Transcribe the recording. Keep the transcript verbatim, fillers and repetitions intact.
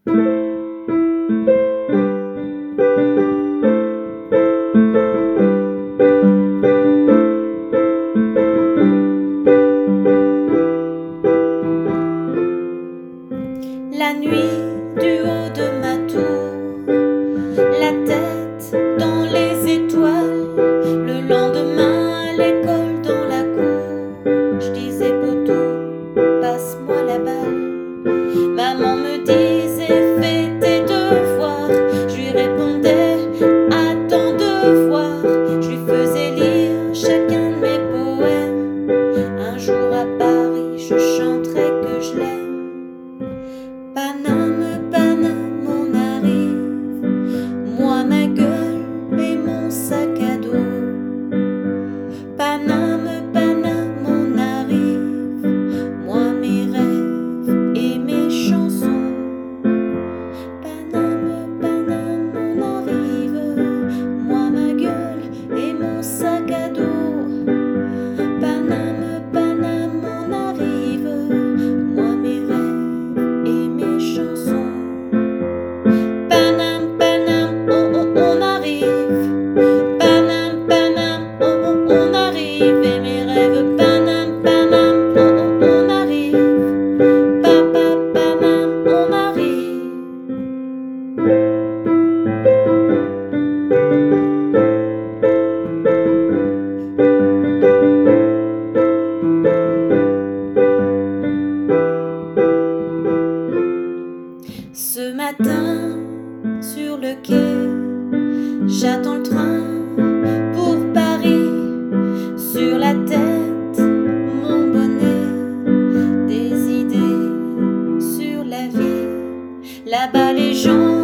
La nuit, du haut de ma tour, la tête dans les étoiles. Le lendemain, à l'école dans la cour, je disais poteau, passe-moi la balle. Maman me disait fais tes devoirs. Je lui répondais attends de voir. Je lui faisais lire chacun de mes poèmes. Un jour à Paris, je chanterai que je l'aime. Paname, Paname, on arrive, moi ma gueule et mon sac à dos. Paname, Paname, on arrive, moi mes rêves et mes chansons. Paname, Paname, on arrive, moi ma gueule et mon sac à dos. Paname, Paname, on arrive, moi mes rêves et mes chansons. Paname, Paname, on, on, on arrive. Paname, Paname, on, on, on arrive et mes rêves. Paname, Paname, on, on, on arrive. Papa, Paname, on arrive. Ce matin, sur le quai, j'attends le train pour Paris. Sur la tête, mon bonnet, des idées sur la vie. Là-bas, les gens